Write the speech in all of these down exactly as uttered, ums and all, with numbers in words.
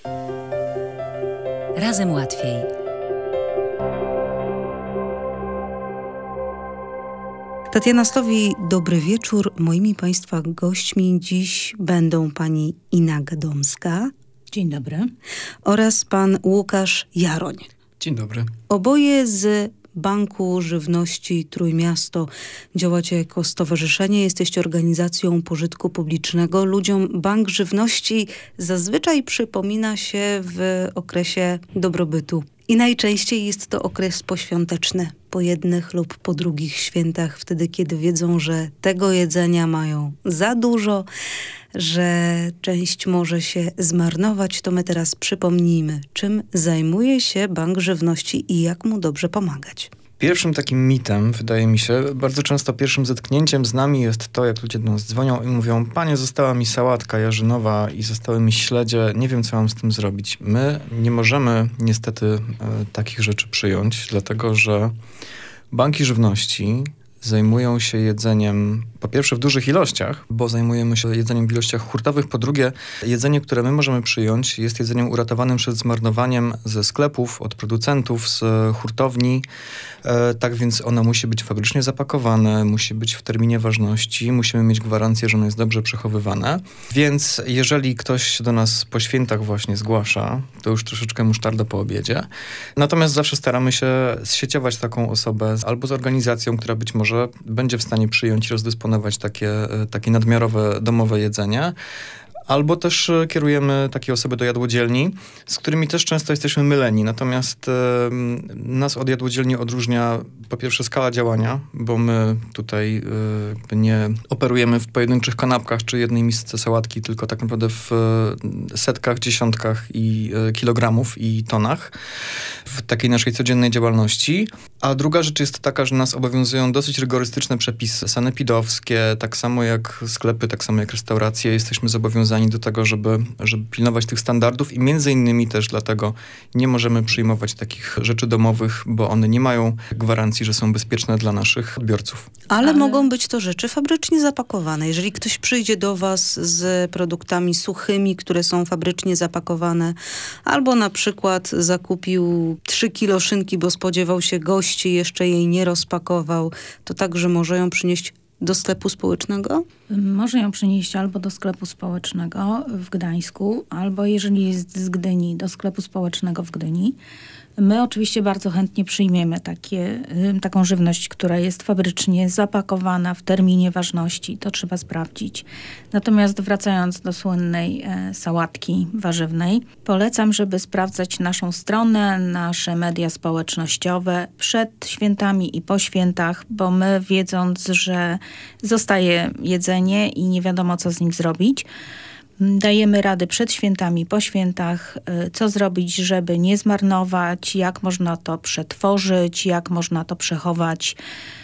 Razem łatwiej. Tatiana Stowi, dobry wieczór. Moimi Państwa gośćmi dziś będą pani Ina Gadomska. Dzień dobry. Oraz pan Łukasz Jaroń. Dzień dobry. Oboje z Banku Żywności Trójmiasto. Działacie jako stowarzyszenie, jesteście organizacją pożytku publicznego. Ludziom Bank Żywności zazwyczaj przypomina się w okresie dobrobytu. I najczęściej jest to okres poświąteczny, po jednych lub po drugich świętach, wtedy kiedy wiedzą, że tego jedzenia mają za dużo, że część może się zmarnować, to my teraz przypomnijmy, czym zajmuje się Bank Żywności i jak mu dobrze pomagać. Pierwszym takim mitem, wydaje mi się, bardzo często pierwszym zetknięciem z nami jest to, jak ludzie do nas dzwonią i mówią: panie, została mi sałatka jarzynowa i zostały mi śledzie, nie wiem, co mam z tym zrobić. My nie możemy niestety e, takich rzeczy przyjąć, dlatego że banki żywności zajmują się jedzeniem, po pierwsze w dużych ilościach, bo zajmujemy się jedzeniem w ilościach hurtowych, po drugie jedzenie, które my możemy przyjąć, jest jedzeniem uratowanym przed zmarnowaniem ze sklepów, od producentów, z hurtowni. E, tak więc ono musi być fabrycznie zapakowane, musi być w terminie ważności, musimy mieć gwarancję, że ono jest dobrze przechowywane. Więc jeżeli ktoś się do nas po świętach właśnie zgłasza, to już troszeczkę musztarda po obiedzie. Natomiast zawsze staramy się zsieciować taką osobę albo z organizacją, która być może będzie w stanie przyjąć i rozdysponować takie, takie nadmiarowe domowe jedzenie. Albo też kierujemy takie osoby do jadłodzielni, z którymi też często jesteśmy myleni. Natomiast e, nas od jadłodzielni odróżnia po pierwsze skala działania, bo my tutaj e, nie operujemy w pojedynczych kanapkach czy jednej misce sałatki, tylko tak naprawdę w e, setkach, dziesiątkach i e, kilogramów i tonach w takiej naszej codziennej działalności. A druga rzecz jest taka, że nas obowiązują dosyć rygorystyczne przepisy sanepidowskie, tak samo jak sklepy, tak samo jak restauracje. Jesteśmy zobowiązani do tego, żeby, żeby pilnować tych standardów i między innymi też dlatego nie możemy przyjmować takich rzeczy domowych, bo one nie mają gwarancji, że są bezpieczne dla naszych odbiorców. Ale, Ale mogą Ale... być to rzeczy fabrycznie zapakowane. Jeżeli ktoś przyjdzie do was z produktami suchymi, które są fabrycznie zapakowane, albo na przykład zakupił trzy kilo szynki, bo spodziewał się gości, jeszcze jej nie rozpakował, to także może ją przynieść do sklepu społecznego? Może ją przynieść albo do sklepu społecznego w Gdańsku, albo jeżeli jest z Gdyni, do sklepu społecznego w Gdyni. My oczywiście bardzo chętnie przyjmiemy takie, taką żywność, która jest fabrycznie zapakowana w terminie ważności. To trzeba sprawdzić. Natomiast wracając do słynnej e, sałatki warzywnej, polecam, żeby sprawdzać naszą stronę, nasze media społecznościowe przed świętami i po świętach, bo my, wiedząc, że zostaje jedzenie i nie wiadomo, co z nim zrobić, dajemy rady przed świętami, po świętach, co zrobić, żeby nie zmarnować, jak można to przetworzyć, jak można to przechować,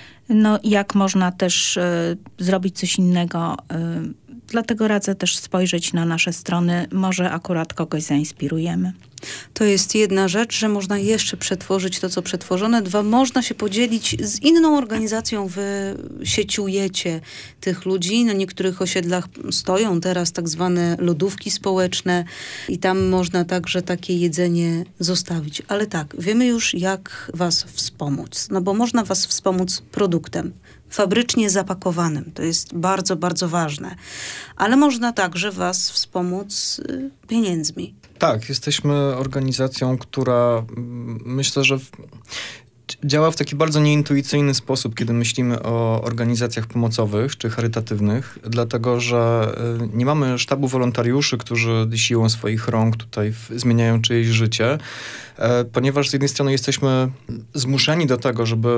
no jak można też y, zrobić coś innego. Y, dlatego radzę też spojrzeć na nasze strony, może akurat kogoś zainspirujemy. To jest jedna rzecz, że można jeszcze przetworzyć to, co przetworzone. Dwa, można się podzielić z inną organizacją. Wy sieciujecie tych ludzi. Na niektórych osiedlach stoją teraz tak zwane lodówki społeczne i tam można także takie jedzenie zostawić. Ale tak, wiemy już, jak was wspomóc. No bo można was wspomóc produktem fabrycznie zapakowanym. To jest bardzo, bardzo ważne. Ale można także was wspomóc y, pieniędzmi. Tak, jesteśmy organizacją, która myślę, że w, działa w taki bardzo nieintuicyjny sposób, kiedy myślimy o organizacjach pomocowych czy charytatywnych, dlatego że nie mamy sztabu wolontariuszy, którzy siłą swoich rąk tutaj w, zmieniają czyjeś życie, e, ponieważ z jednej strony jesteśmy zmuszeni do tego, żeby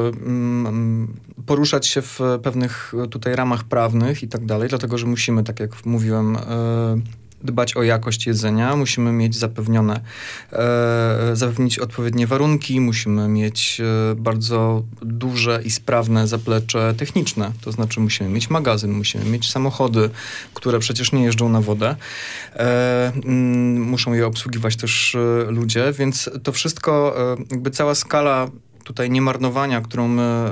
mm, poruszać się w pewnych tutaj ramach prawnych i tak dalej, dlatego że musimy, tak jak mówiłem, e, dbać o jakość jedzenia, musimy mieć zapewnione, e, zapewnić odpowiednie warunki, musimy mieć e, bardzo duże i sprawne zaplecze techniczne, to znaczy musimy mieć magazyn, musimy mieć samochody, które przecież nie jeżdżą na wodę, e, m, muszą je obsługiwać też e, ludzie, więc to wszystko, e, jakby cała skala tutaj niemarnowania, którą my e,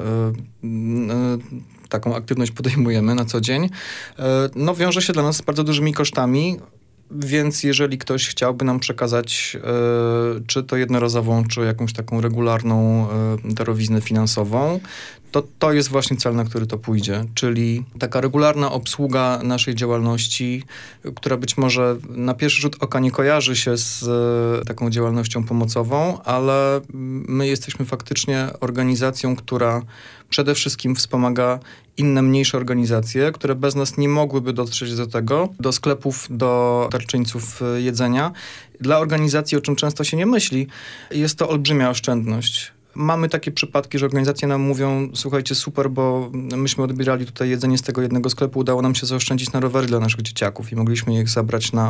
e, taką aktywność podejmujemy na co dzień, no wiąże się dla nas z bardzo dużymi kosztami, Więc jeżeli ktoś chciałby nam przekazać y, czy to jednorazową, czy jakąś taką regularną y, darowiznę finansową, to to jest właśnie cel, na który to pójdzie. Czyli taka regularna obsługa naszej działalności, która być może na pierwszy rzut oka nie kojarzy się z y, taką działalnością pomocową, ale my jesteśmy faktycznie organizacją, która przede wszystkim wspomaga inne mniejsze organizacje, które bez nas nie mogłyby dotrzeć do tego, do sklepów, do darczyńców jedzenia. Dla organizacji, o czym często się nie myśli, jest to olbrzymia oszczędność. Mamy takie przypadki, że organizacje nam mówią, słuchajcie, super, bo myśmy odbierali tutaj jedzenie z tego jednego sklepu, udało nam się zaoszczędzić na rowery dla naszych dzieciaków i mogliśmy ich zabrać na,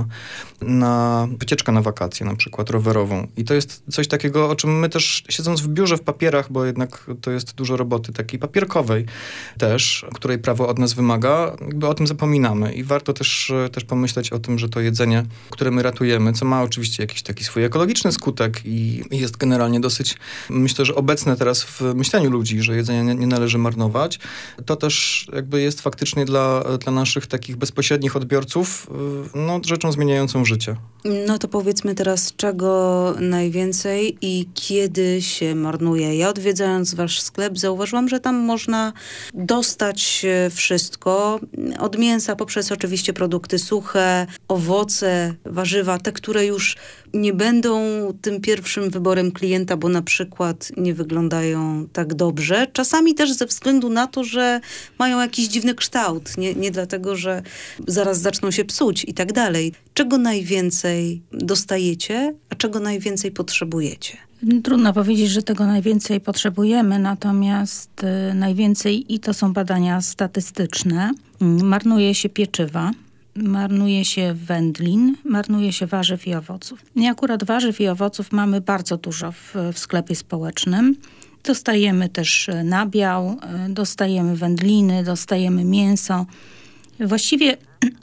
na wycieczkę na wakacje, na przykład rowerową. I to jest coś takiego, o czym my też, siedząc w biurze, w papierach, bo jednak to jest dużo roboty takiej papierkowej też, której prawo od nas wymaga, jakby o tym zapominamy. I warto też, też pomyśleć o tym, że to jedzenie, które my ratujemy, co ma oczywiście jakiś taki swój ekologiczny skutek i jest generalnie dosyć, myślę, że obecne teraz w myśleniu ludzi, że jedzenie nie, nie należy marnować, to też jakby jest faktycznie dla, dla naszych takich bezpośrednich odbiorców no, rzeczą zmieniającą życie. No to powiedzmy teraz, czego najwięcej i kiedy się marnuje. Ja odwiedzając wasz sklep zauważyłam, że tam można dostać wszystko. Od mięsa poprzez oczywiście produkty suche, owoce, warzywa, te, które już nie będą tym pierwszym wyborem klienta, bo na przykład nie wyglądają tak dobrze. Czasami też ze względu na to, że mają jakiś dziwny kształt. Nie, nie dlatego, że zaraz zaczną się psuć i tak dalej. Czego najwięcej dostajecie, a czego najwięcej potrzebujecie? Trudno powiedzieć, że tego najwięcej potrzebujemy, natomiast y, najwięcej, i to są badania statystyczne, y, marnuje się pieczywa, marnuje się wędlin, marnuje się warzyw i owoców. I akurat warzyw i owoców mamy bardzo dużo w, w sklepie społecznym. Dostajemy też nabiał, dostajemy wędliny, dostajemy mięso. Właściwie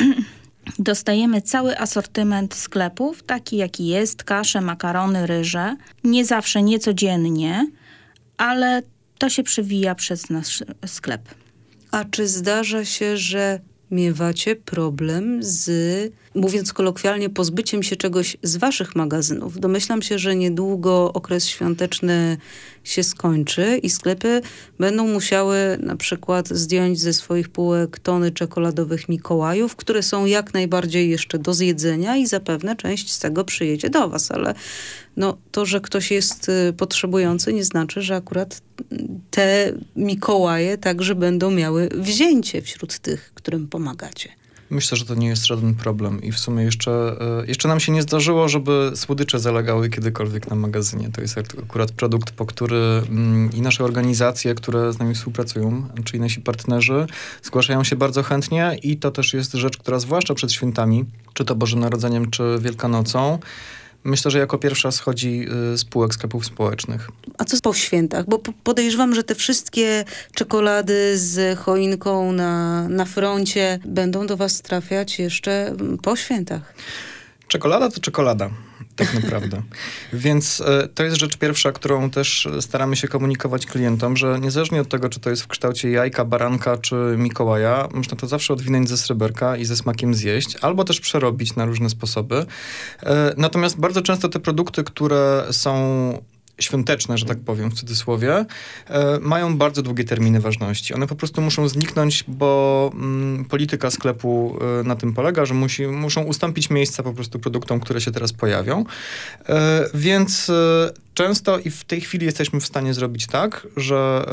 dostajemy cały asortyment sklepów, taki jaki jest, kasze, makarony, ryże. Nie zawsze, nie codziennie, ale to się przewija przez nasz sklep. A czy zdarza się, że miewacie problem z, mówiąc kolokwialnie, pozbyciem się czegoś z waszych magazynów? Domyślam się, że niedługo okres świąteczny się skończy i sklepy będą musiały na przykład zdjąć ze swoich półek tony czekoladowych Mikołajów, które są jak najbardziej jeszcze do zjedzenia i zapewne część z tego przyjedzie do was, ale no, to, że ktoś jest potrzebujący, nie znaczy, że akurat te Mikołaje także będą miały wzięcie wśród tych, którym pomagacie. Myślę, że to nie jest żaden problem i w sumie jeszcze, jeszcze nam się nie zdarzyło, żeby słodycze zalegały kiedykolwiek na magazynie. To jest akurat produkt, po który mm, i nasze organizacje, które z nami współpracują, czyli nasi partnerzy, zgłaszają się bardzo chętnie i to też jest rzecz, która zwłaszcza przed świętami, czy to Bożym Narodzeniem, czy Wielkanocą, myślę, że jako pierwsza schodzi z spółek sklepów społecznych. A co po świętach? Bo podejrzewam, że te wszystkie czekolady z choinką na, na froncie będą do was trafiać jeszcze po świętach. Czekolada to czekolada, tak naprawdę. Więc y, to jest rzecz pierwsza, którą też staramy się komunikować klientom, że niezależnie od tego, czy to jest w kształcie jajka, baranka czy Mikołaja, można to zawsze odwinąć ze sreberka i ze smakiem zjeść, albo też przerobić na różne sposoby. Y, natomiast bardzo często te produkty, które są świąteczne, że tak powiem w cudzysłowie, e, mają bardzo długie terminy ważności. One po prostu muszą zniknąć, bo mm, polityka sklepu e, na tym polega, że musi, muszą ustąpić miejsca po prostu produktom, które się teraz pojawią. E, więc e, często i w tej chwili jesteśmy w stanie zrobić tak, że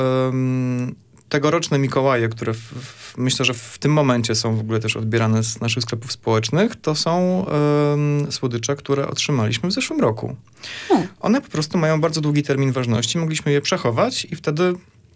e, tegoroczne Mikołaje, które w, w, myślę, że w tym momencie są w ogóle też odbierane z naszych sklepów społecznych, to są um, słodycze, które otrzymaliśmy w zeszłym roku. Hmm. One po prostu mają bardzo długi termin ważności. Mogliśmy je przechować i wtedy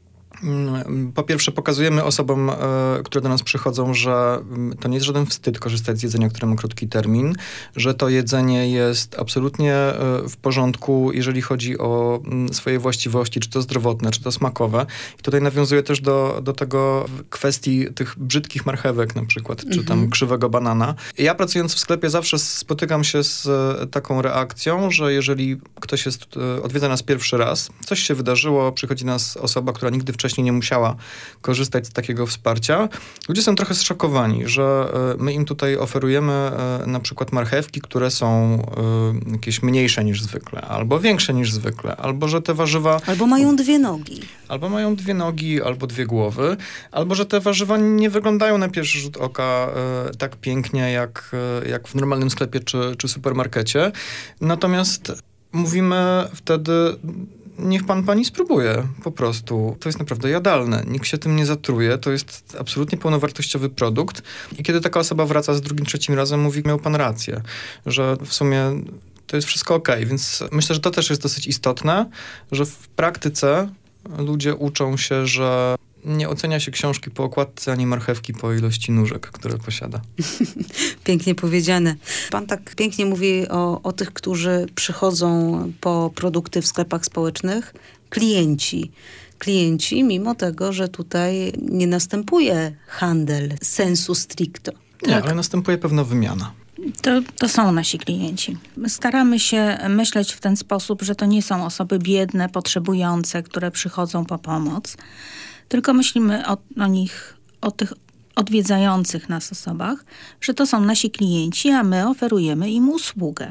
po pierwsze pokazujemy osobom, e, które do nas przychodzą, że to nie jest żaden wstyd korzystać z jedzenia, które ma krótki termin, że to jedzenie jest absolutnie e, w porządku, jeżeli chodzi o m, swoje właściwości, czy to zdrowotne, czy to smakowe. I tutaj nawiązuję też do, do tego kwestii tych brzydkich marchewek na przykład, czy tam mhm. krzywego banana. Ja pracując w sklepie zawsze spotykam się z e, taką reakcją, że jeżeli ktoś jest, odwiedza nas pierwszy raz, coś się wydarzyło, przychodzi nas osoba, która nigdy wcześniej nie musiała korzystać z takiego wsparcia, ludzie są trochę zszokowani, że my im tutaj oferujemy na przykład marchewki, które są jakieś mniejsze niż zwykle, albo większe niż zwykle, albo że te warzywa... Albo mają dwie nogi. Albo mają dwie nogi, albo dwie głowy, albo że te warzywa nie wyglądają na pierwszy rzut oka e, tak pięknie, jak, e, jak w normalnym sklepie czy, czy supermarkecie. Natomiast mówimy wtedy, niech pan pani spróbuje po prostu. To jest naprawdę jadalne. Nikt się tym nie zatruje. To jest absolutnie pełnowartościowy produkt. I kiedy taka osoba wraca z drugim, trzecim razem, mówi, miał pan rację, że w sumie to jest wszystko okej. Więc myślę, że to też jest dosyć istotne, że w praktyce ludzie uczą się, że nie ocenia się książki po okładce, ani marchewki po ilości nóżek, które posiada. Pięknie powiedziane. Pan tak pięknie mówi o, o tych, którzy przychodzą po produkty w sklepach społecznych. Klienci. Klienci, mimo tego, że tutaj nie następuje handel sensu stricto. Nie, Tak. ale następuje pewna wymiana. To, to są nasi klienci. Staramy się myśleć w ten sposób, że to nie są osoby biedne, potrzebujące, które przychodzą po pomoc, tylko myślimy o, o nich, o tych odwiedzających nas osobach, że to są nasi klienci, a my oferujemy im usługę.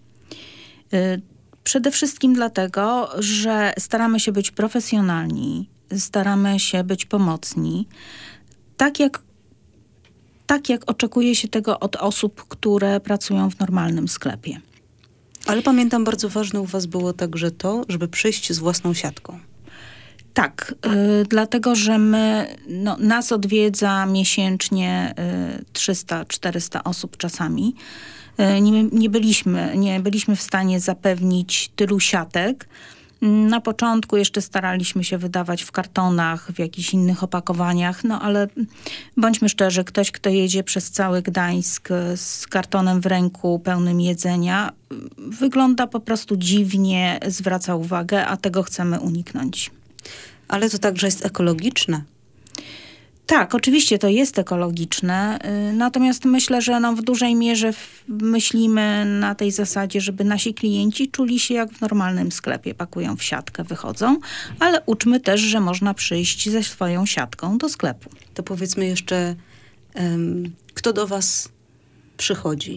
Yy, przede wszystkim dlatego, że staramy się być profesjonalni, staramy się być pomocni, tak jak tak jak oczekuje się tego od osób, które pracują w normalnym sklepie. Ale pamiętam, bardzo ważne u was było także to, żeby przyjść z własną siatką. Tak, y, dlatego, że my, no, nas odwiedza miesięcznie y, trzysta czterysta osób czasami. Y, nie, nie, byliśmy, nie byliśmy w stanie zapewnić tylu siatek. Na początku jeszcze staraliśmy się wydawać w kartonach, w jakichś innych opakowaniach, no ale bądźmy szczerzy, ktoś, kto jedzie przez cały Gdańsk z kartonem w ręku pełnym jedzenia, wygląda po prostu dziwnie, zwraca uwagę, a tego chcemy uniknąć. Ale to także jest ekologiczne. Tak, oczywiście to jest ekologiczne, y, natomiast myślę, że no w dużej mierze w, myślimy na tej zasadzie, żeby nasi klienci czuli się jak w normalnym sklepie, pakują w siatkę, wychodzą, ale uczmy też, że można przyjść ze swoją siatką do sklepu. To powiedzmy jeszcze, um, kto do was przychodzi?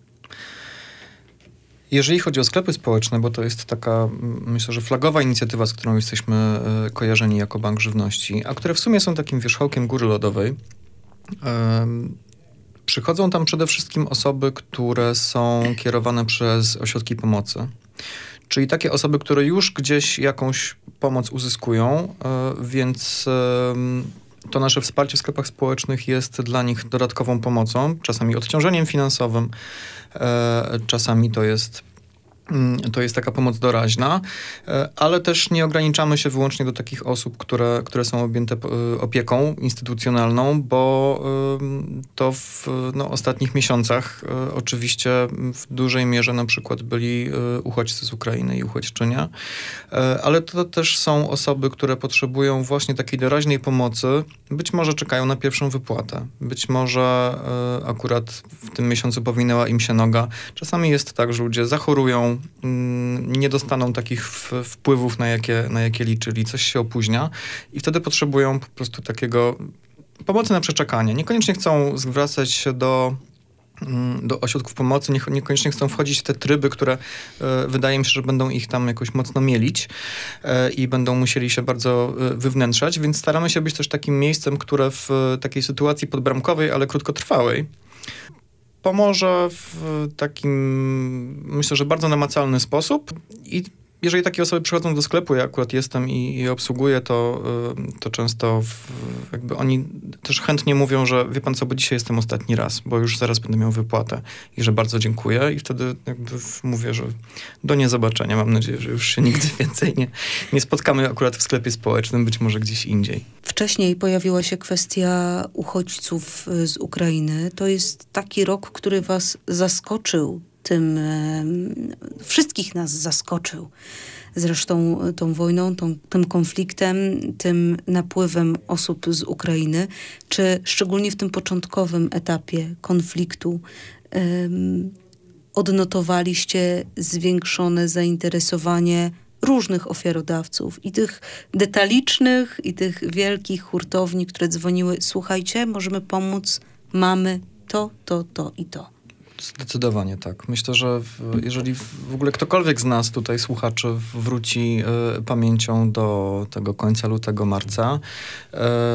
Jeżeli chodzi o sklepy społeczne, bo to jest taka, myślę, że flagowa inicjatywa, z którą jesteśmy y, kojarzeni jako Bank Żywności, a które w sumie są takim wierzchołkiem góry lodowej, y, przychodzą tam przede wszystkim osoby, które są kierowane przez ośrodki pomocy. Czyli takie osoby, które już gdzieś jakąś pomoc uzyskują, y, więc... Y, to nasze wsparcie w sklepach społecznych jest dla nich dodatkową pomocą, czasami odciążeniem finansowym, e, czasami to jest, mm, to jest taka pomoc doraźna, e, ale też nie ograniczamy się wyłącznie do takich osób, które, które są objęte e, opieką instytucjonalną, bo e, to w no, ostatnich miesiącach e, oczywiście w dużej mierze na przykład byli e, uchodźcy z Ukrainy i uchodźczynie, e, ale to też są osoby, które potrzebują właśnie takiej doraźnej pomocy. Być może czekają na pierwszą wypłatę. Być może y, akurat w tym miesiącu powinęła im się noga. Czasami jest tak, że ludzie zachorują, y, nie dostaną takich w, wpływów, na jakie, na jakie liczyli, coś się opóźnia i wtedy potrzebują po prostu takiego pomocy na przeczekanie. Niekoniecznie chcą zwracać się do do ośrodków pomocy, nie, niekoniecznie chcą wchodzić w te tryby, które e, wydaje mi się, że będą ich tam jakoś mocno mielić e, i będą musieli się bardzo e, wywnętrzać, więc staramy się być też takim miejscem, które w e, takiej sytuacji podbramkowej, ale krótkotrwałej pomoże w takim, myślę, że bardzo namacalny sposób i jeżeli takie osoby przychodzą do sklepu, ja akurat jestem i, i obsługuję, to, to często w, jakby oni też chętnie mówią, że wie pan co, bo dzisiaj jestem ostatni raz, bo już zaraz będę miał wypłatę i że bardzo dziękuję i wtedy jakby mówię, że do niezobaczenia. Mam nadzieję, że już się nigdy więcej nie, nie spotkamy akurat w sklepie społecznym, być może gdzieś indziej. Wcześniej pojawiła się kwestia uchodźców z Ukrainy. To jest taki rok, który was zaskoczył. Tym, e, wszystkich nas zaskoczył. Zresztą tą wojną, tą, tym konfliktem, tym napływem osób z Ukrainy, czy szczególnie w tym początkowym etapie konfliktu e, odnotowaliście zwiększone zainteresowanie różnych ofiarodawców i tych detalicznych, i tych wielkich hurtowni, które dzwoniły: słuchajcie, możemy pomóc, mamy to, to, to i to. Zdecydowanie tak. Myślę, że w, jeżeli w ogóle ktokolwiek z nas tutaj, słuchaczy, wróci y, pamięcią do tego końca lutego, marca, y,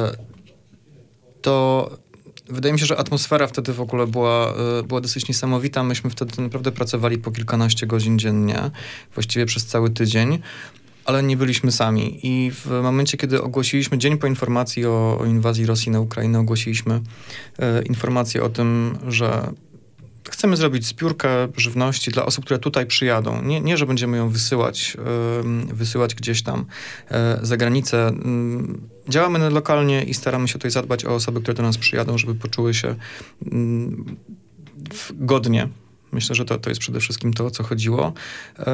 to wydaje mi się, że atmosfera wtedy w ogóle była, y, była dosyć niesamowita. Myśmy wtedy naprawdę pracowali po kilkanaście godzin dziennie, właściwie przez cały tydzień. Ale nie byliśmy sami. I w momencie, kiedy ogłosiliśmy, dzień po informacji o, o inwazji Rosji na Ukrainę, ogłosiliśmy y, informację o tym, że chcemy zrobić zbiórkę żywności dla osób, które tutaj przyjadą. Nie, nie że będziemy ją wysyłać, yy, wysyłać gdzieś tam yy, za granicę. Yy, działamy lokalnie i staramy się tutaj zadbać o osoby, które do nas przyjadą, żeby poczuły się yy, godnie. Myślę, że to, to jest przede wszystkim to, o co chodziło. Yy,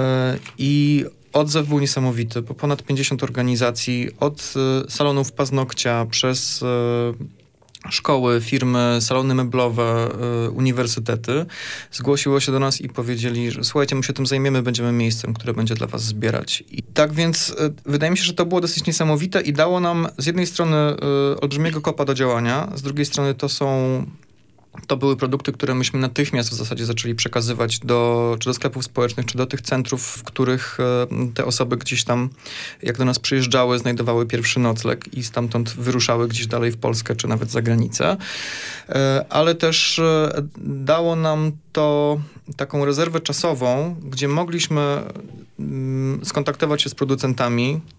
I odzew był niesamowity, bo ponad pięćdziesiąt organizacji, od yy, salonów paznokcia przez yy, szkoły, firmy, salony meblowe, y, uniwersytety zgłosiło się do nas i powiedzieli, że słuchajcie, my się tym zajmiemy, będziemy miejscem, które będzie dla was zbierać. I tak więc y, wydaje mi się, że to było dosyć niesamowite i dało nam z jednej strony y, olbrzymiego kopa do działania, z drugiej strony to są To były produkty, które myśmy natychmiast w zasadzie zaczęli przekazywać do, czy do sklepów społecznych, czy do tych centrów, w których e, te osoby gdzieś tam, jak do nas przyjeżdżały, znajdowały pierwszy nocleg i stamtąd wyruszały gdzieś dalej w Polskę, czy nawet za granicę. E, ale też e, dało nam to taką rezerwę czasową, gdzie mogliśmy mm, skontaktować się z producentami, e,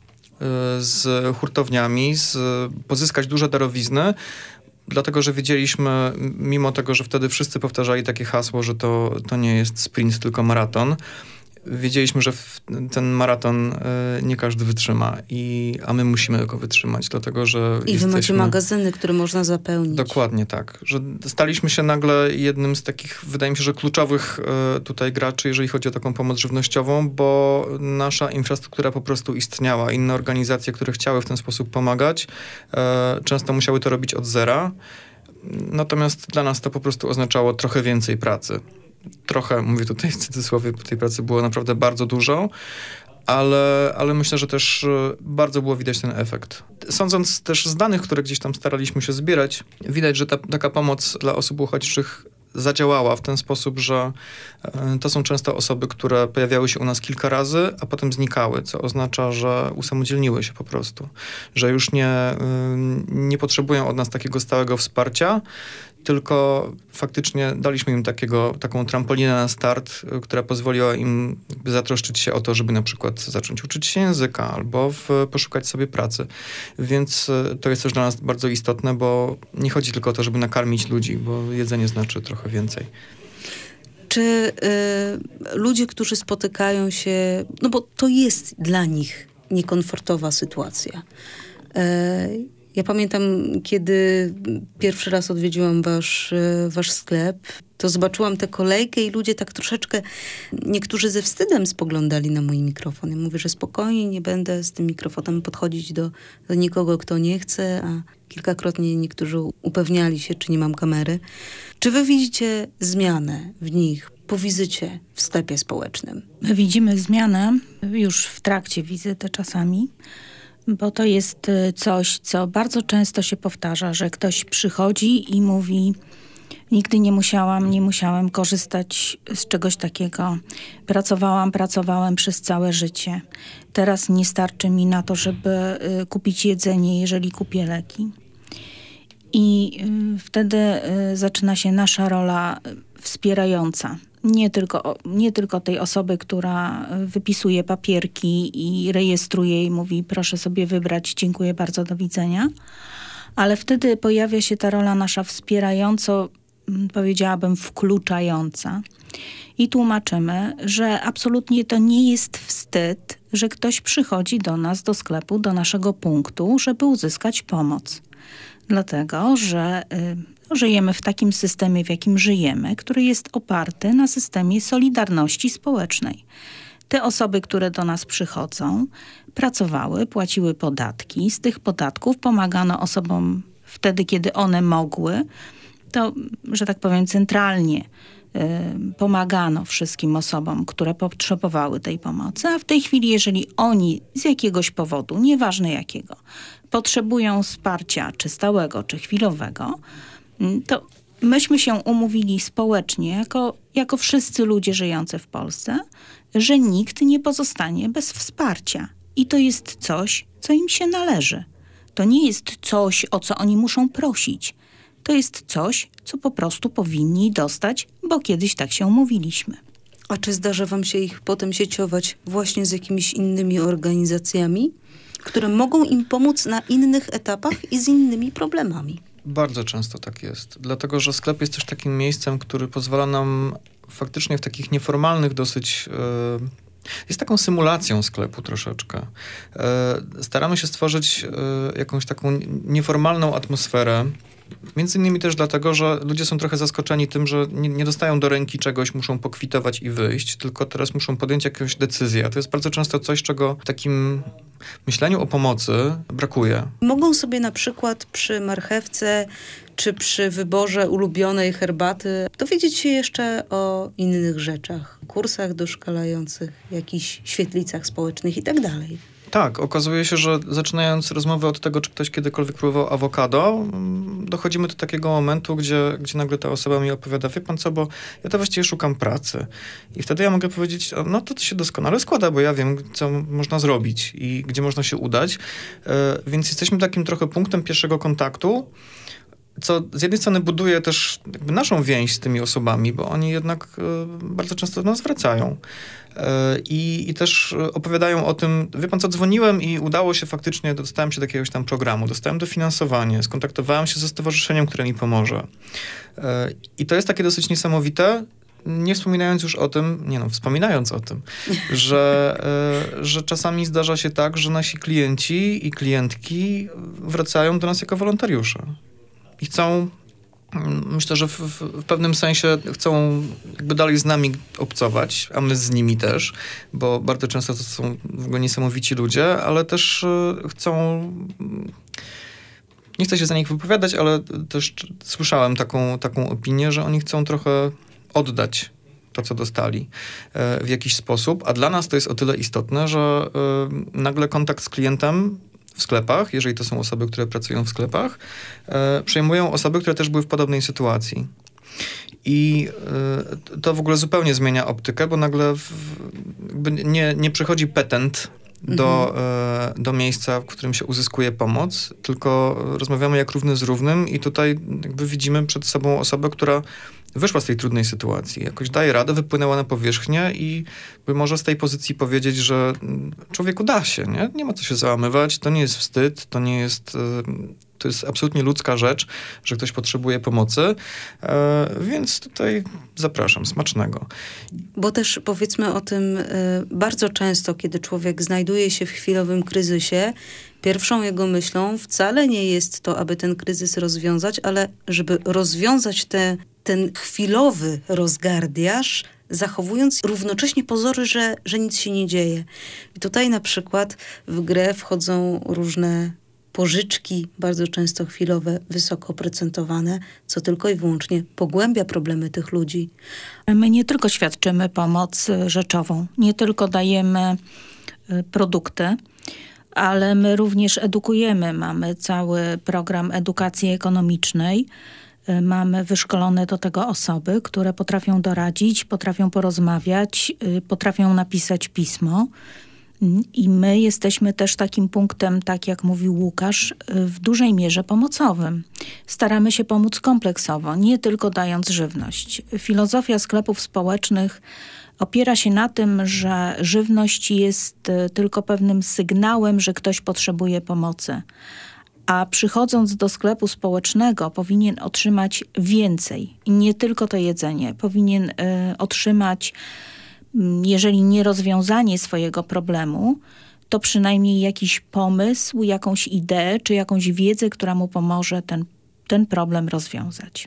z hurtowniami, z, pozyskać duże darowizny, dlatego, że wiedzieliśmy, mimo tego, że wtedy wszyscy powtarzali takie hasło, że to, to nie jest sprint, tylko maraton, wiedzieliśmy, że ten maraton y, nie każdy wytrzyma, i, a my musimy go wytrzymać, dlatego, że I jesteśmy... wy macie magazyny, które można zapełnić. Dokładnie tak, że staliśmy się nagle jednym z takich, wydaje mi się, że kluczowych y, tutaj graczy, jeżeli chodzi o taką pomoc żywnościową, bo nasza infrastruktura po prostu istniała. Inne organizacje, które chciały w ten sposób pomagać, y, często musiały to robić od zera, natomiast dla nas to po prostu oznaczało trochę więcej pracy. Trochę, mówię tutaj w cudzysłowie, tej pracy było naprawdę bardzo dużo, ale, ale myślę, że też bardzo było widać ten efekt. Sądząc też z danych, które gdzieś tam staraliśmy się zbierać, widać, że ta, taka pomoc dla osób uchodźczych zadziałała w ten sposób, że y, to są często osoby, które pojawiały się u nas kilka razy, a potem znikały, co oznacza, że usamodzielniły się po prostu, że już nie, y, nie potrzebują od nas takiego stałego wsparcia, tylko faktycznie daliśmy im takiego, taką trampolinę na start, y, która pozwoliła im zatroszczyć się o to, żeby na przykład zacząć uczyć się języka albo w, poszukać sobie pracy. Więc y, to jest też dla nas bardzo istotne, bo nie chodzi tylko o to, żeby nakarmić ludzi, bo jedzenie znaczy trochę więcej. Czy y, ludzie, którzy spotykają się, no bo to jest dla nich niekomfortowa sytuacja. Y, Ja pamiętam, kiedy pierwszy raz odwiedziłam wasz, wasz sklep, to zobaczyłam tę kolejkę i ludzie tak troszeczkę, niektórzy ze wstydem spoglądali na mój mikrofon. Ja mówię, że spokojnie, nie będę z tym mikrofonem podchodzić do, do nikogo, kto nie chce, a kilkakrotnie niektórzy upewniali się, czy nie mam kamery. Czy wy widzicie zmianę w nich po wizycie w sklepie społecznym? My widzimy zmianę już w trakcie wizyty czasami, bo to jest coś, co bardzo często się powtarza, że ktoś przychodzi i mówi: nigdy nie musiałam, nie musiałem korzystać z czegoś takiego. Pracowałam, pracowałem przez całe życie. Teraz nie starczy mi na to, żeby kupić jedzenie, jeżeli kupię leki. I wtedy zaczyna się nasza rola wspierająca. Nie tylko, nie tylko tej osoby, która wypisuje papierki i rejestruje i mówi: proszę sobie wybrać, dziękuję bardzo, do widzenia. Ale wtedy pojawia się ta rola nasza wspierająco, powiedziałabym wkluczająca. I tłumaczymy, że absolutnie to nie jest wstyd, że ktoś przychodzi do nas, do sklepu, do naszego punktu, żeby uzyskać pomoc. Dlatego, że y, żyjemy w takim systemie, w jakim żyjemy, który jest oparty na systemie solidarności społecznej. Te osoby, które do nas przychodzą, pracowały, płaciły podatki. Z tych podatków pomagano osobom wtedy, kiedy one mogły. To, że tak powiem, centralnie pomagano wszystkim osobom, które potrzebowały tej pomocy, a w tej chwili, jeżeli oni z jakiegoś powodu, nieważne jakiego, potrzebują wsparcia, czy stałego, czy chwilowego, to myśmy się umówili społecznie, jako, jako wszyscy ludzie żyjący w Polsce, że nikt nie pozostanie bez wsparcia. I to jest coś, co im się należy. To nie jest coś, o co oni muszą prosić. To jest coś, co po prostu powinni dostać, bo kiedyś tak się umówiliśmy. A czy zdarza wam się ich potem sieciować właśnie z jakimiś innymi organizacjami, które mogą im pomóc na innych etapach i z innymi problemami? Bardzo często tak jest. Dlatego, że sklep jest też takim miejscem, który pozwala nam faktycznie w takich nieformalnych dosyć... Yy, jest taką symulacją sklepu troszeczkę. Yy, staramy się stworzyć yy, jakąś taką nieformalną atmosferę. Między innymi też dlatego, że ludzie są trochę zaskoczeni tym, że nie, nie dostają do ręki czegoś, muszą pokwitować i wyjść, tylko teraz muszą podjąć jakąś decyzję. A to jest bardzo często coś, czego w takim myśleniu o pomocy brakuje. Mogą sobie na przykład przy marchewce czy przy wyborze ulubionej herbaty dowiedzieć się jeszcze o innych rzeczach, kursach doszkalających, jakichś świetlicach społecznych i tak dalej. Tak, okazuje się, że zaczynając rozmowę od tego, czy ktoś kiedykolwiek próbował awokado, dochodzimy do takiego momentu, gdzie, gdzie nagle ta osoba mi opowiada, wie pan co, bo ja to właściwie szukam pracy. I wtedy ja mogę powiedzieć, no to to się doskonale składa, bo ja wiem, co można zrobić i gdzie można się udać. Yy, więc jesteśmy takim trochę punktem pierwszego kontaktu, co z jednej strony buduje też jakby naszą więź z tymi osobami, bo oni jednak y, bardzo często do nas wracają. Y, I też opowiadają o tym, wie pan co, dzwoniłem i udało się faktycznie, dostałem się do jakiegoś tam programu, dostałem dofinansowanie, skontaktowałem się ze stowarzyszeniem, które mi pomoże. Y, I to jest takie dosyć niesamowite, nie wspominając już o tym, nie no, wspominając o tym, że, y, że czasami zdarza się tak, że nasi klienci i klientki wracają do nas jako wolontariusze. I chcą, myślę, że w, w pewnym sensie chcą jakby dalej z nami obcować, a my z nimi też, bo bardzo często to są w ogóle niesamowici ludzie, ale też chcą, nie chcę się za nich wypowiadać, ale też słyszałem taką, taką opinię, że oni chcą trochę oddać to, co dostali w jakiś sposób, a dla nas to jest o tyle istotne, że nagle kontakt z klientem w sklepach, jeżeli to są osoby, które pracują w sklepach, e, przejmują osoby, które też były w podobnej sytuacji. I e, to w ogóle zupełnie zmienia optykę, bo nagle w, jakby nie, nie przychodzi petent do, mhm. e, do miejsca, w którym się uzyskuje pomoc, tylko rozmawiamy jak równy z równym i tutaj jakby widzimy przed sobą osobę, która wyszła z tej trudnej sytuacji, jakoś daje radę, wypłynęła na powierzchnię i może z tej pozycji powiedzieć, że człowieku da się, nie? Nie ma co się załamywać, to nie jest wstyd, to nie jest, to jest absolutnie ludzka rzecz, że ktoś potrzebuje pomocy, więc tutaj zapraszam, smacznego. Bo też powiedzmy o tym bardzo często, kiedy człowiek znajduje się w chwilowym kryzysie, pierwszą jego myślą wcale nie jest to, aby ten kryzys rozwiązać, ale żeby rozwiązać te, ten chwilowy rozgardiaż, zachowując równocześnie pozory, że, że nic się nie dzieje. I tutaj na przykład w grę wchodzą różne pożyczki, bardzo często chwilowe, wysoko oprocentowane, co tylko i wyłącznie pogłębia problemy tych ludzi. My nie tylko świadczymy pomoc rzeczową, nie tylko dajemy produkty, ale my również edukujemy. Mamy cały program edukacji ekonomicznej. Mamy wyszkolone do tego osoby, które potrafią doradzić, potrafią porozmawiać, potrafią napisać pismo. I my jesteśmy też takim punktem, tak jak mówił Łukasz, w dużej mierze pomocowym. Staramy się pomóc kompleksowo, nie tylko dając żywność. Filozofia sklepów społecznych opiera się na tym, że żywność jest tylko pewnym sygnałem, że ktoś potrzebuje pomocy. A przychodząc do sklepu społecznego powinien otrzymać więcej. I nie tylko to jedzenie. Powinien y, otrzymać, jeżeli nie rozwiązanie swojego problemu, to przynajmniej jakiś pomysł, jakąś ideę, czy jakąś wiedzę, która mu pomoże ten, ten problem rozwiązać.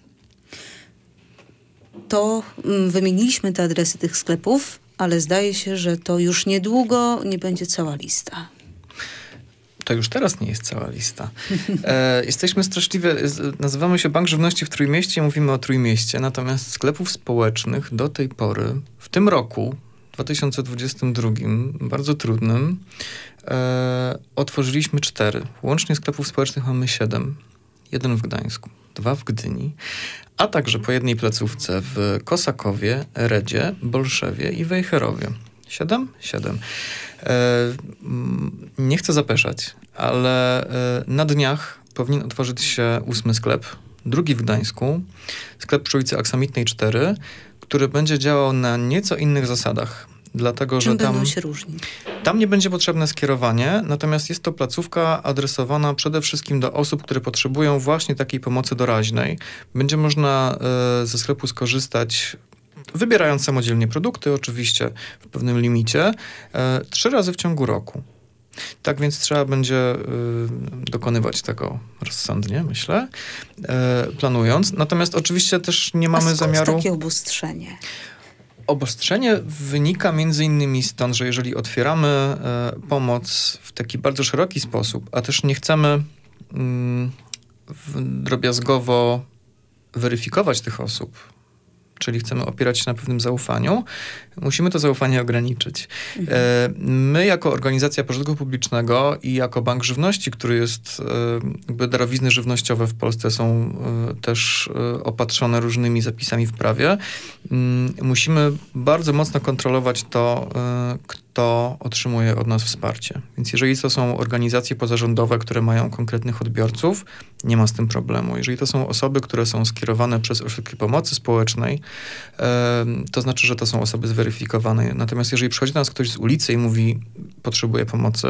To mm, wymieniliśmy te adresy tych sklepów, ale zdaje się, że to już niedługo nie będzie cała lista. To już teraz nie jest cała lista. E, jesteśmy straszliwie, nazywamy się Bank Żywności w Trójmieście i mówimy o Trójmieście, natomiast sklepów społecznych do tej pory, w tym roku, dwa tysiące dwudziestym drugim, bardzo trudnym, e, otworzyliśmy cztery. Łącznie sklepów społecznych mamy siedem. Jeden w Gdańsku, dwa w Gdyni, a także po jednej placówce w Kosakowie, Redzie, Bolszewie i Wejherowie. Siedem? Siedem. E, nie chcę zapeszać, ale e, na dniach powinien otworzyć się ósmy sklep, drugi w Gdańsku, sklep przy ulicy Aksamitnej cztery, który będzie działał na nieco innych zasadach. Dlatego, Czym że tam, będą się różnić? Tam nie będzie potrzebne skierowanie, natomiast jest to placówka adresowana przede wszystkim do osób, które potrzebują właśnie takiej pomocy doraźnej. Będzie można e, ze sklepu skorzystać, wybierając samodzielnie produkty, oczywiście w pewnym limicie, e, trzy razy w ciągu roku. Tak więc trzeba będzie y, dokonywać tego rozsądnie, myślę, y, planując. Natomiast oczywiście też nie mamy A skąd zamiaru... takie obostrzenie? Obostrzenie wynika między innymi stąd, że jeżeli otwieramy e, pomoc w taki bardzo szeroki sposób, a też nie chcemy mm, drobiazgowo weryfikować tych osób, czyli chcemy opierać się na pewnym zaufaniu, musimy to zaufanie ograniczyć. Mhm. E, my jako organizacja pożytku publicznego i jako Bank Żywności, który jest, e, jakby darowizny żywnościowe w Polsce są e, też e, opatrzone różnymi zapisami w prawie, m, musimy bardzo mocno kontrolować to, e, kto otrzymuje od nas wsparcie. Więc jeżeli to są organizacje pozarządowe, które mają konkretnych odbiorców, nie ma z tym problemu. Jeżeli to są osoby, które są skierowane przez ośrodki pomocy społecznej, e, to znaczy, że to są osoby zweryfikowane. Natomiast jeżeli przychodzi do nas ktoś z ulicy i mówi, potrzebuje pomocy,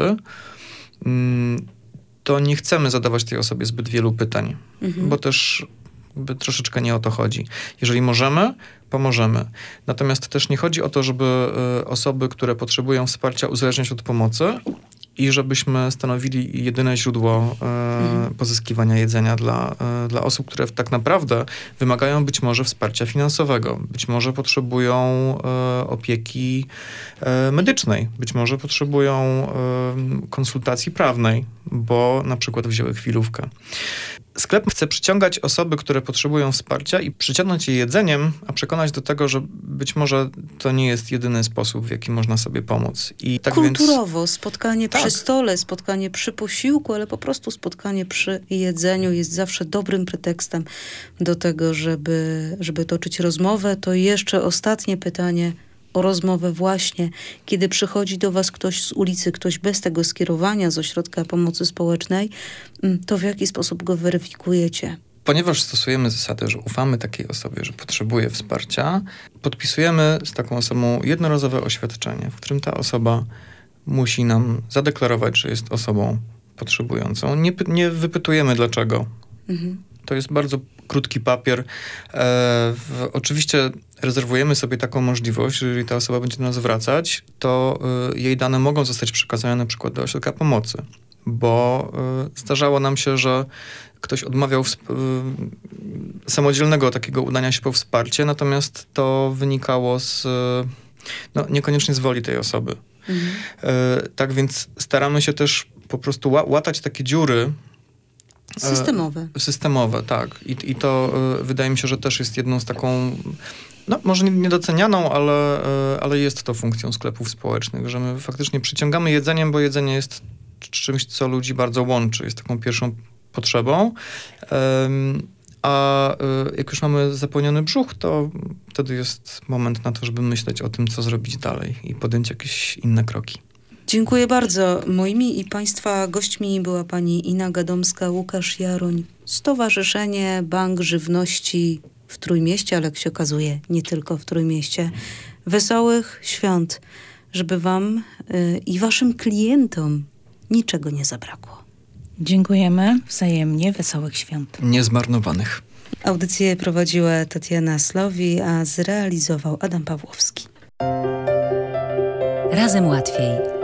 mm, to nie chcemy zadawać tej osobie zbyt wielu pytań, mhm. bo też jakby troszeczkę nie o to chodzi. Jeżeli możemy, pomożemy. Natomiast też nie chodzi o to, żeby y, osoby, które potrzebują wsparcia, uzależniać od pomocy i żebyśmy stanowili jedyne źródło y, mhm. pozyskiwania jedzenia dla, y, dla osób, które tak naprawdę wymagają być może wsparcia finansowego, być może potrzebują y, opieki y, medycznej, być może potrzebują y, konsultacji prawnej, bo na przykład wzięły chwilówkę. Sklep chce przyciągać osoby, które potrzebują wsparcia i przyciągnąć je jedzeniem, a przekonać do tego, że być może to nie jest jedyny sposób, w jaki można sobie pomóc. I tak kulturowo, więc... spotkanie tak. przy stole, spotkanie przy posiłku, ale po prostu spotkanie przy jedzeniu jest zawsze dobrym pretekstem do tego, żeby, żeby toczyć rozmowę. To jeszcze ostatnie pytanie o rozmowę właśnie, kiedy przychodzi do was ktoś z ulicy, ktoś bez tego skierowania z ośrodka pomocy społecznej, to w jaki sposób go weryfikujecie? Ponieważ stosujemy zasadę, że ufamy takiej osobie, że potrzebuje wsparcia, podpisujemy z taką osobą jednorazowe oświadczenie, w którym ta osoba musi nam zadeklarować, że jest osobą potrzebującą. Nie, nie wypytujemy dlaczego. Mhm. To jest bardzo krótki papier. E, w, oczywiście rezerwujemy sobie taką możliwość, że jeżeli ta osoba będzie do nas wracać, to y, jej dane mogą zostać przekazane na przykład do ośrodka pomocy, bo y, zdarzało nam się, że ktoś odmawiał w, y, samodzielnego takiego udania się po wsparcie, natomiast to wynikało z, y, no, niekoniecznie z woli tej osoby. Mhm. Y, tak więc staramy się też po prostu ła- łatać takie dziury, Systemowe. Systemowe, tak. I, i to y, wydaje mi się, że też jest jedną z taką, no może niedocenianą, ale, y, ale jest to funkcją sklepów społecznych, że my faktycznie przyciągamy jedzeniem, bo jedzenie jest czymś, co ludzi bardzo łączy. Jest taką pierwszą potrzebą. Y, a y, jak już mamy zapełniony brzuch, to wtedy jest moment na to, żeby myśleć o tym, co zrobić dalej i podjąć jakieś inne kroki. Dziękuję bardzo. Moimi i państwa gośćmi była pani Ina Gadomska, Łukasz Jaroń, Stowarzyszenie Bank Żywności w Trójmieście, ale jak się okazuje, nie tylko w Trójmieście. Wesołych świąt, żeby wam y, i waszym klientom niczego nie zabrakło. Dziękujemy wzajemnie. Wesołych świąt. Niezmarnowanych. Audycję prowadziła Tatiana Slowi, a zrealizował Adam Pawłowski. Razem łatwiej.